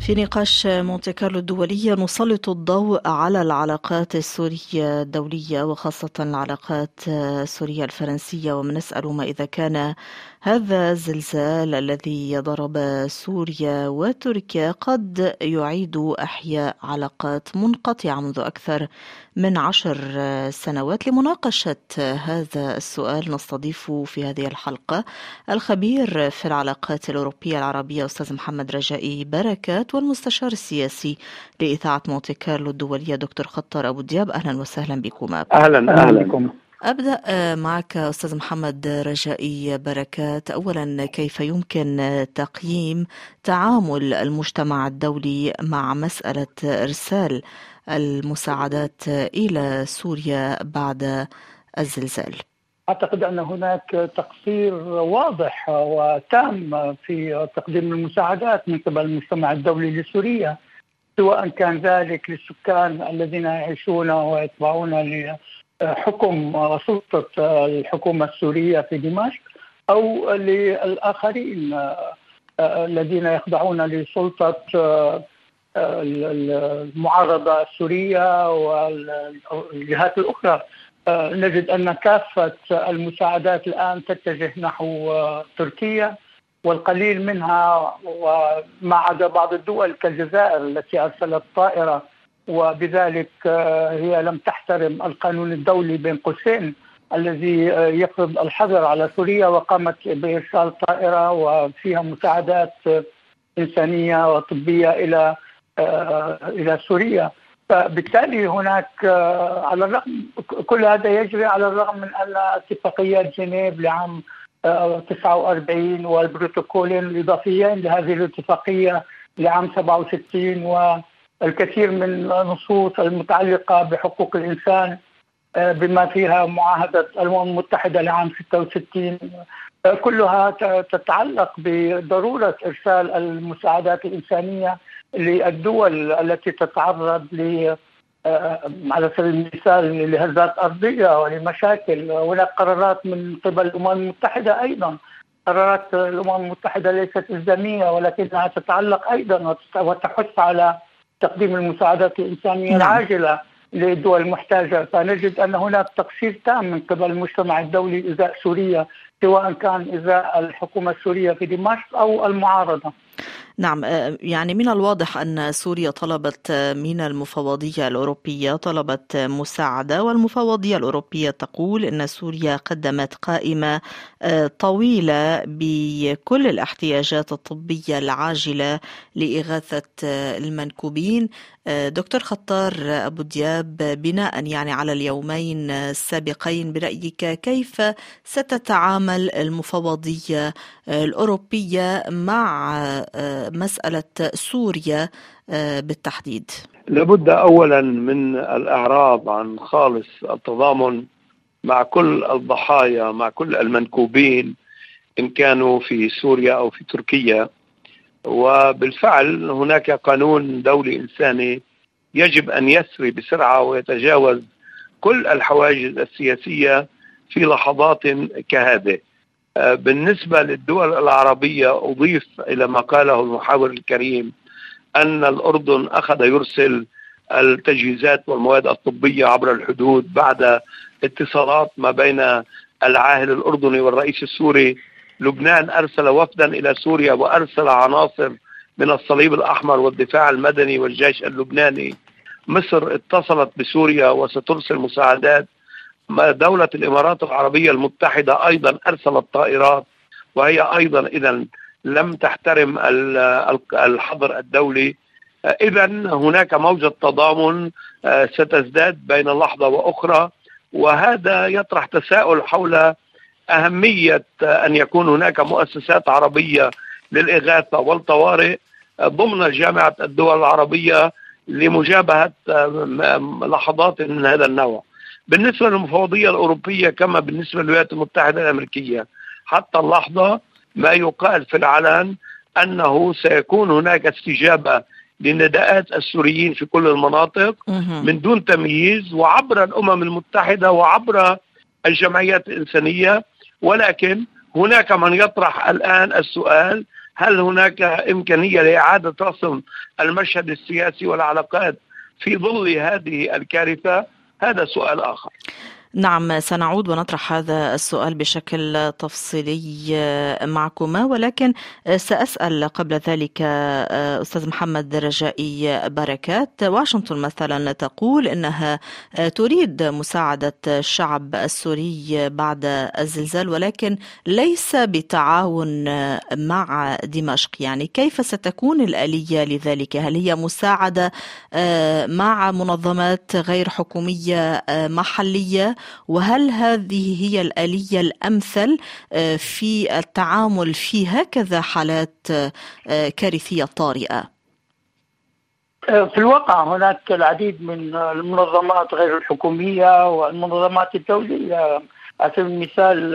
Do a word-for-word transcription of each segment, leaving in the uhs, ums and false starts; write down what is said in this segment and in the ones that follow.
في نقاش مونتي كارلو الدولية نسلط الضوء على العلاقات السورية الدولية وخاصة العلاقات السورية الفرنسية، ومنسأل ما إذا كان هذا الزلزال الذي ضرب سوريا وتركيا قد يعيد إحياء علاقات منقطعة منذ أكثر من عشر سنوات. لمناقشة هذا السؤال نستضيف في هذه الحلقة الخبير في العلاقات الأوروبية العربية أستاذ محمد رجائي بركات، والمستشار السياسي لإذاعة مونتي كارلو الدولية دكتور خطر أبو دياب. أهلا وسهلا بكما. أهلا أهلا بكم. أبدأ معك أستاذ محمد رجائي بركات. أولا، كيف يمكن تقييم تعامل المجتمع الدولي مع مسألة إرسال المساعدات إلى سوريا بعد الزلزال؟ أعتقد أن هناك تقصير واضح وتام في تقديم المساعدات من قبل المجتمع الدولي لسوريا، سواء كان ذلك للسكان الذين يعيشون ويتبعون لحكم وسلطة الحكومة السورية في دمشق، أو للآخرين الذين يخضعون لسلطة المعارضة السورية والجهات الأخرى. نجد أن كافة المساعدات الآن تتجه نحو تركيا، والقليل منها وما عدا بعض الدول كالجزائر التي أرسلت طائرة، وبذلك هي لم تحترم القانون الدولي بين قوسين الذي يفرض الحظر على سوريا، وقامت بإرسال طائرة وفيها مساعدات إنسانية وطبية إلى إلى سوريا. فبالتالي هناك على الرغم كل هذا يجري على الرغم من أن اتفاقيات جنيف لعام تسعة وأربعين والبروتوكولين الإضافيين لهذه الاتفاقية لعام سبعة وستين والكثير من النصوص المتعلقة بحقوق الإنسان بما فيها معاهدة الأمم المتحدة لعام ستة وستين كلها تتعلق بضرورة إرسال المساعدات الإنسانية للدول التي تتعرض ل على سبيل المثال لهزات أرضية ولمشاكل. هناك قرارات من قبل الأمم المتحدة، أيضا قرارات الأمم المتحدة ليست إلزامية ولكنها تتعلق أيضا وتحث على تقديم المساعدات الإنسانية العاجلة للدول المحتاجة. فنجد أن هناك تقصير تام من قبل المجتمع الدولي إزاء سوريا، سواء كان إزاء الحكومة السورية في دمشق أو المعارضة. نعم، يعني من الواضح أن سوريا طلبت من المفوضية الأوروبية طلبت مساعدة، والمفوضية الأوروبية تقول أن سوريا قدمت قائمة طويلة بكل الاحتياجات الطبية العاجلة لإغاثة المنكوبين. دكتور خطار أبو دياب، بناء يعني على اليومين السابقين، برأيك كيف ستتعامل المفوضية الأوروبية مع مسألة سوريا بالتحديد؟ لابد أولا من الإعراب عن خالص التضامن مع كل الضحايا، مع كل المنكوبين إن كانوا في سوريا أو في تركيا. وبالفعل هناك قانون دولي إنساني يجب أن يسري بسرعة ويتجاوز كل الحواجز السياسية في لحظات كهذه. بالنسبة للدول العربية أضيف إلى ما قاله المحاور الكريم أن الأردن أخذ يرسل التجهيزات والمواد الطبية عبر الحدود بعد اتصالات ما بين العاهل الأردني والرئيس السوري. لبنان أرسل وفدا إلى سوريا وأرسل عناصر من الصليب الأحمر والدفاع المدني والجيش اللبناني. مصر اتصلت بسوريا وسترسل مساعدات. دولة الإمارات العربية المتحدة أيضا أرسلت طائرات، وهي أيضا إذن لم تحترم الحظر الدولي. إذن هناك موجة تضامن ستزداد بين لحظة وأخرى، وهذا يطرح تساؤل حول أهمية أن يكون هناك مؤسسات عربية للإغاثة والطوارئ ضمن جامعة الدول العربية لمجابهة لحظات من هذا النوع. بالنسبة للمفوضية الأوروبية كما بالنسبة للولايات المتحدة الأمريكية، حتى اللحظة ما يقال في العلن أنه سيكون هناك استجابة لنداءات السوريين في كل المناطق من دون تمييز، وعبر الأمم المتحدة وعبر الجمعيات الإنسانية. ولكن هناك من يطرح الآن السؤال: هل هناك إمكانية لإعادة رسم المشهد السياسي والعلاقات في ظل هذه الكارثة؟ هذا سؤال آخر. نعم، سنعود ونطرح هذا السؤال بشكل تفصيلي معكما، ولكن سأسأل قبل ذلك أستاذ محمد رجائي بركات. واشنطن مثلا تقول إنها تريد مساعدة الشعب السوري بعد الزلزال، ولكن ليس بتعاون مع دمشق. يعني كيف ستكون الآلية لذلك؟ هل هي مساعدة مع منظمات غير حكومية محلية؟ وهل هذه هي الآلية الأمثل في التعامل في هكذا حالات كارثية طارئة؟ في الواقع هناك العديد من المنظمات غير الحكومية والمنظمات الدولية. على سبيل المثال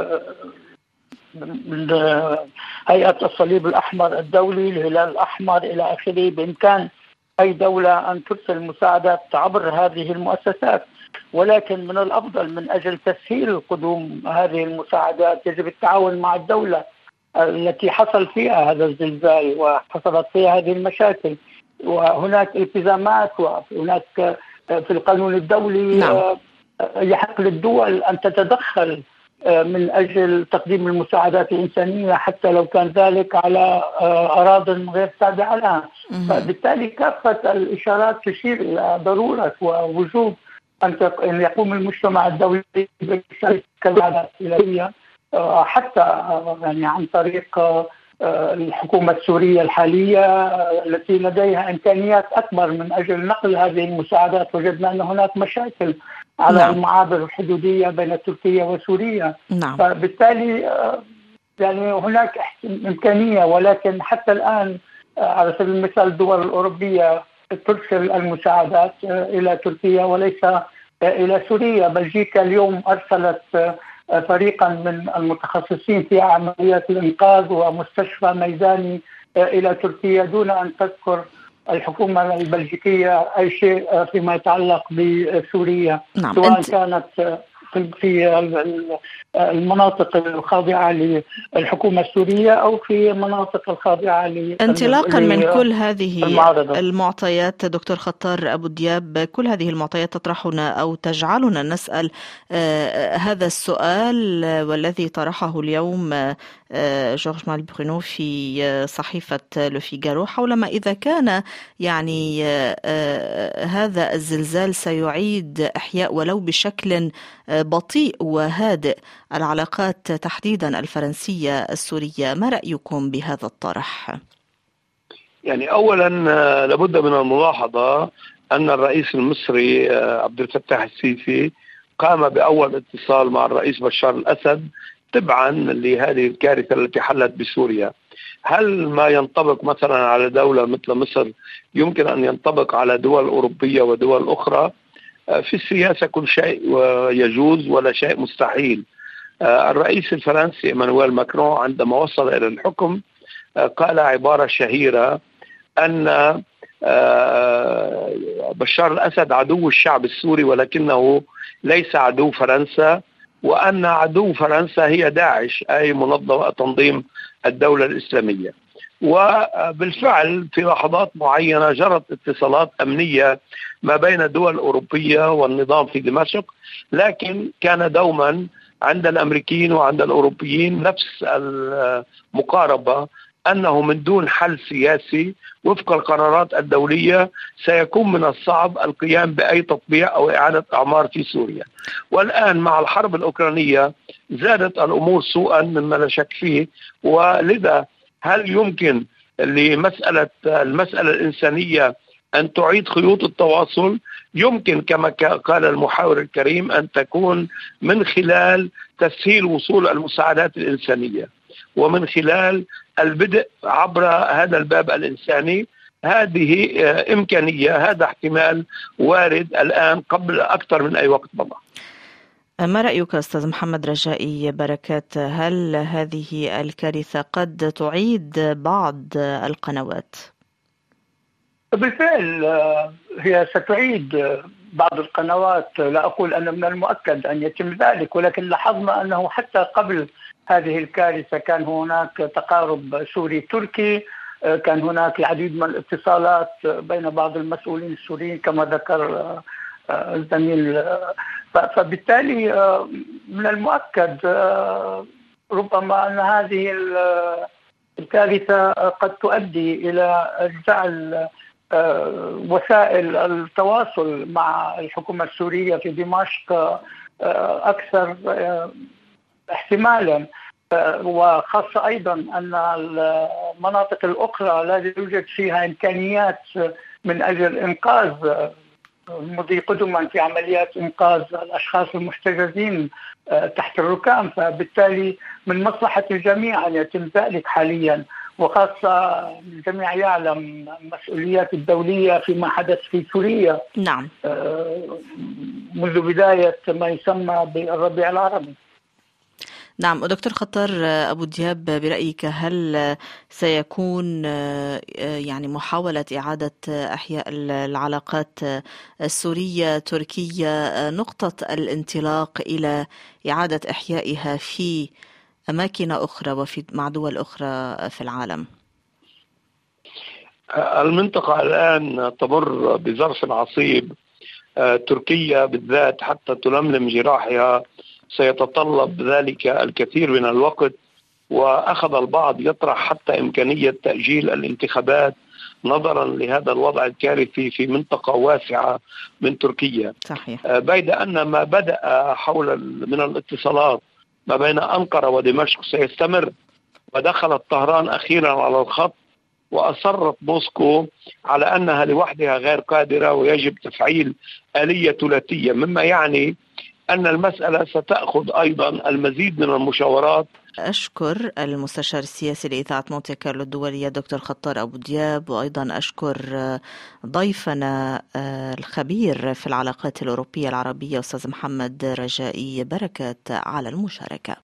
هيئة الصليب الأحمر الدولي، الهلال الأحمر إلى آخره. بإمكان أي دولة أن ترسل مساعدات عبر هذه المؤسسات، ولكن من الأفضل من أجل تسهيل قدوم هذه المساعدات يجب التعاون مع الدولة التي حصل فيها هذا الزلزال وحصلت فيها هذه المشاكل. وهناك التزامات وهناك في القانون الدولي نعم. يحق للدول أن تتدخل من أجل تقديم المساعدات الإنسانية حتى لو كان ذلك على أراضٍ غير تابعة لها. فبالتالي كافة الإشارات تشير إلى ضرورة ووجوب أن يقوم المجتمع الدولي بالمساعدات الإنسانية حتى يعني عن طريق الحكومة السورية الحالية التي لديها إمكانيات أكبر من أجل نقل هذه المساعدات. وجدنا أن هناك مشاكل على نعم. المعابر الحدودية بين تركيا وسوريا. نعم. فبالتالي يعني هناك إمكانية، ولكن حتى الآن على سبيل المثال الدول الأوروبية ترسل المساعدات إلى تركيا وليس إلى سوريا. بلجيكا اليوم أرسلت فريقا من المتخصصين في عمليات الإنقاذ ومستشفى ميداني إلى تركيا دون أن تذكر الحكومة البلجيكية أي شيء فيما يتعلق بسوريا. نعم. سواء أنت... كانت في المناطق الخاضعة للحكومة السورية أو في المناطق الخاضعة ل انطلاقا من كل هذه المعطيات دكتور خطار أبو دياب، كل هذه المعطيات تطرحنا أو تجعلنا نسأل آه هذا السؤال والذي طرحه اليوم آه جورج مال برونو في صحيفة لو فيغارو حول ما إذا كان يعني آه هذا الزلزال سيعيد إحياء ولو بشكل بطيء وهادئ العلاقات تحديدا الفرنسية السورية. ما رأيكم بهذا الطرح؟ يعني أولا لابد من الملاحظة أن الرئيس المصري عبد الفتاح السيسي قام بأول اتصال مع الرئيس بشار الأسد تبعا لهذه الكارثة التي حلت بسوريا. هل ما ينطبق مثلا على دولة مثل مصر يمكن أن ينطبق على دول أوروبية ودول أخرى؟ في السياسة كل شيء يجوز ولا شيء مستحيل. الرئيس الفرنسي إيمانويل ماكرون عندما وصل إلى الحكم قال عبارة شهيرة أن بشار الأسد عدو الشعب السوري ولكنه ليس عدو فرنسا، وأن عدو فرنسا هي داعش أي منظمة تنظيم الدولة الإسلامية. وبالفعل في لحظات معينة جرت اتصالات أمنية ما بين الدول الأوروبية والنظام في دمشق، لكن كان دوما عند الأمريكيين وعند الأوروبيين نفس المقاربة أنه من دون حل سياسي وفق القرارات الدولية سيكون من الصعب القيام بأي تطبيع أو إعادة أعمار في سوريا. والآن مع الحرب الأوكرانية زادت الأمور سوءا مما لا شك فيه. ولذا هل يمكن لمسألة المسألة الإنسانية أن تعيد خيوط التواصل؟ يمكن كما قال المحاور الكريم أن تكون من خلال تسهيل وصول المساعدات الإنسانية ومن خلال البدء عبر هذا الباب الإنساني. هذه إمكانية، هذا احتمال وارد الآن قبل أكثر من أي وقت مضى. ما رأيك أستاذ محمد رجائي بركات؟ هل هذه الكارثة قد تعيد بعض القنوات؟ بالفعل هي ستعيد بعض القنوات، لا أقول أن من المؤكد أن يتم ذلك، ولكن لاحظنا أنه حتى قبل هذه الكارثة كان هناك تقارب سوري تركي، كان هناك العديد من الاتصالات بين بعض المسؤولين السوريين كما ذكر الزميل. فبالتالي من المؤكد ربما أن هذه الكارثة قد تؤدي إلى جعل وسائل التواصل مع الحكومة السورية في دمشق أكثر احتمالا، وخاصة أيضا أن المناطق الأخرى لا يوجد فيها إمكانيات من أجل إنقاذ المضي قدما في عمليات إنقاذ الأشخاص المحتجزين تحت الركام. فبالتالي من مصلحة الجميع أن يتم ذلك حاليا، وخاصة الجميع يعلم المسؤوليات الدولية فيما حدث في سوريا. نعم. منذ بداية ما يسمى بالربيع العربي. نعم. دكتور خطر أبو دياب، برأيك هل سيكون يعني محاولة إعادة إحياء العلاقات السورية تركية نقطة الانطلاق إلى إعادة إحيائها في أماكن أخرى وفي مع دول أخرى في العالم؟ المنطقة الآن تمر بظرف عصيب. تركيا بالذات حتى تلملم جراحها سيتطلب ذلك الكثير من الوقت، وأخذ البعض يطرح حتى إمكانية تأجيل الانتخابات نظرا لهذا الوضع الكارثي في منطقة واسعة من تركيا. صحيح. بيد أن ما بدأ حول من الاتصالات ما بين أنقرة ودمشق سيستمر، ودخلت طهران أخيرا على الخط، وأصرت موسكو على أنها لوحدها غير قادرة ويجب تفعيل آلية ثلاثية، مما يعني أن المسألة ستأخذ أيضا المزيد من المشاورات. أشكر المستشار السياسي لإذاعة مونتي كارلو الدولية دكتور خطر أبو دياب، وأيضا أشكر ضيفنا الخبير في العلاقات الأوروبية العربية أستاذ محمد رجائي بركات على المشاركة.